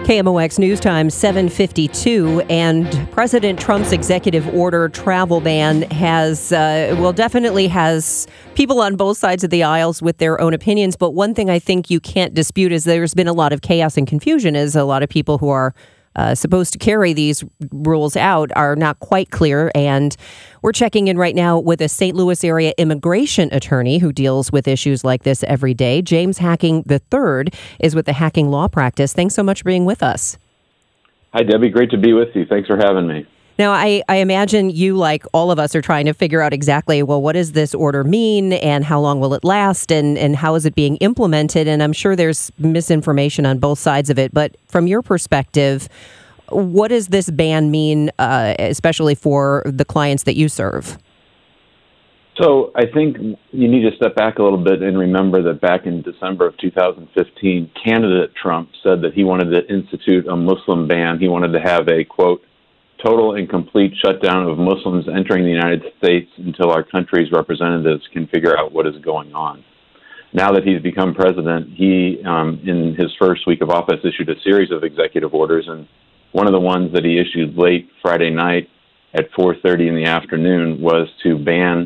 KMOX News Time 7:52, and President Trump's executive order travel ban definitely has people on both sides of the aisles with their own opinions. But one thing I think you can't dispute is there's been a lot of chaos and confusion, as a lot of people who are supposed to carry these rules out are not quite clear. And we're checking in right now with a St. Louis area immigration attorney who deals with issues like this every day. James Hacking III is with the Hacking Law Practice. Thanks so much for being with us. Hi, Debbie. Great to be with you. Thanks for having me. Now, I imagine you, like all of us, are trying to figure out exactly, well, what does this order mean and how long will it last and how is it being implemented? And I'm sure there's misinformation on both sides of it. But from your perspective, what does this ban mean, especially for the clients that you serve? So I think you need to step back a little bit and remember that back in December of 2015, candidate Trump said that he wanted to institute a Muslim ban. He wanted to have a, quote, total and complete shutdown of Muslims entering the United States until our country's representatives can figure out what is going on. Now that he's become president, he, in his first week of office, issued a series of executive orders, and one of the ones that he issued late Friday night at 4:30 in the afternoon was to ban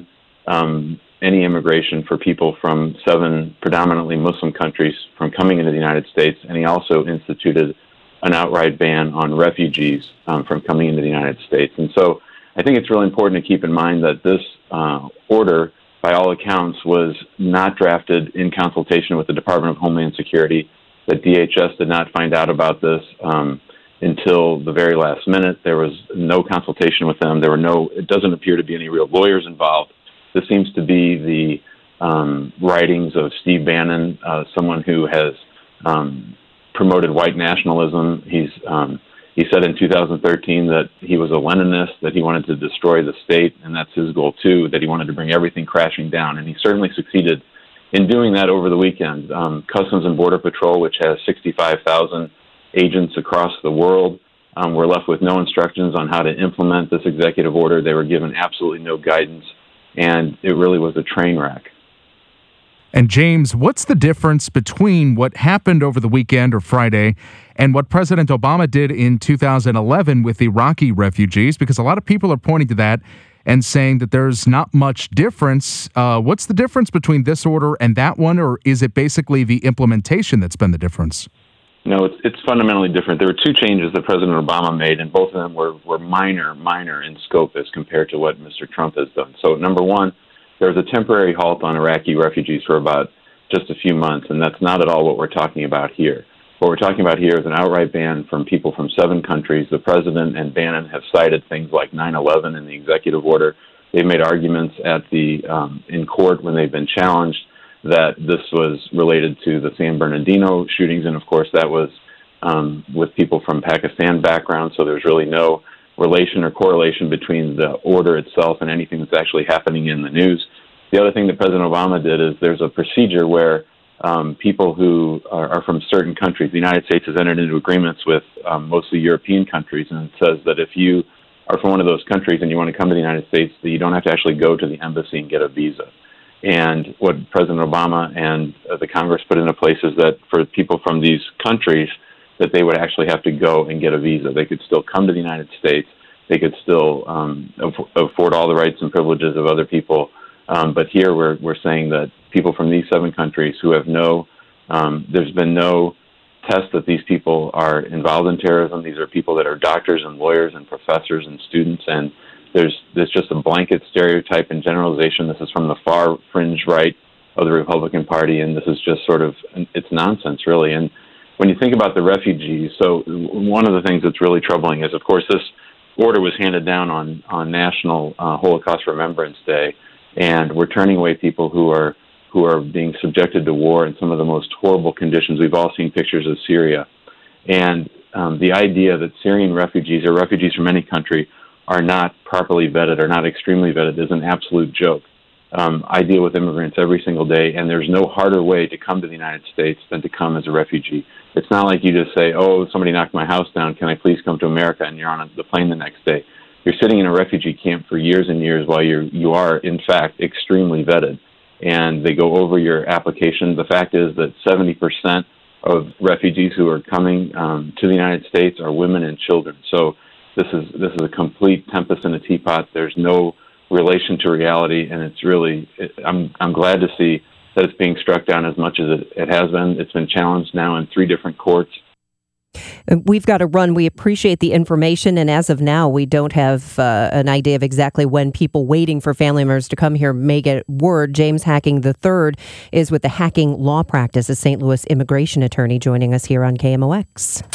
any immigration for people from 7 predominantly Muslim countries from coming into the United States, and he also instituted an outright ban on refugees from coming into the United States. And so I think it's really important to keep in mind that this order, by all accounts, was not drafted in consultation with the Department of Homeland Security, that DHS did not find out about this until the very last minute. There was no consultation with them. It doesn't appear to be any real lawyers involved. This seems to be the writings of Steve Bannon, someone who has promoted white nationalism. He said in 2013 that he was a Leninist, that he wanted to destroy the state, and that's his goal too, that he wanted to bring everything crashing down. And he certainly succeeded in doing that over the weekend. Customs and Border Patrol, which has 65,000 agents across the world, were left with no instructions on how to implement this executive order. They were given absolutely no guidance, and it really was a train wreck. And James, what's the difference between what happened over the weekend or Friday and what President Obama did in 2011 with Iraqi refugees? Because a lot of people are pointing to that and saying that there's not much difference. What's the difference between this order and that one, or is it basically the implementation that's been the difference? No, it's fundamentally different. There were 2 changes that President Obama made, and both of them were minor in scope as compared to what Mr. Trump has done. So, number one, there was a temporary halt on Iraqi refugees for about just a few months, and that's not at all what we're talking about here. What we're talking about here is an outright ban from people from 7 countries. The president and Bannon have cited things like 9/11 in the executive order. They've made arguments in court when they've been challenged that this was related to the San Bernardino shootings, and of course that was with people from Pakistan background, so there's really no relation or correlation between the order itself and anything that's actually happening in the news. The other thing that President Obama did is there's a procedure where people who are from certain countries, the United States has entered into agreements with mostly European countries, and it says that if you are from one of those countries and you want to come to the United States, that you don't have to actually go to the embassy and get a visa. And what President Obama and the Congress put into place is that for people from these countries, that they would actually have to go and get a visa. They could still come to the United States. They could still afford all the rights and privileges of other people. But here we're saying that people from these 7 countries who have there's been no test that these people are involved in terrorism. These are people that are doctors and lawyers and professors and students, and there's just a blanket stereotype and generalization. This is from the far fringe right of the Republican Party, and this is just it's nonsense, really. And when you think about the refugees, so one of the things that's really troubling is, of course, this order was handed down on National Holocaust Remembrance Day, and we're turning away people who are being subjected to war in some of the most horrible conditions. We've all seen pictures of Syria, and the idea that Syrian refugees or refugees from any country are not properly vetted or not extremely vetted is an absolute joke. I deal with immigrants every single day, and there's no harder way to come to the United States than to come as a refugee. It's not like you just say, oh, somebody knocked my house down, can I please come to America, and you're on the plane the next day. You're sitting in a refugee camp for years and years while you are, in fact, extremely vetted. And they go over your application. The fact is that 70% of refugees who are coming to the United States are women and children. So this is a complete tempest in a teapot. There's no relation to reality, and it's really I'm glad to see that it's being struck down as much as it has been. It's been challenged now in 3 different courts. We've got to run. We appreciate the information, and as of now, we don't have an idea of exactly when people waiting for family members to come here may get word. James Hacking III is with the Hacking Law Practice, a St. Louis immigration attorney, joining us here on KMOX.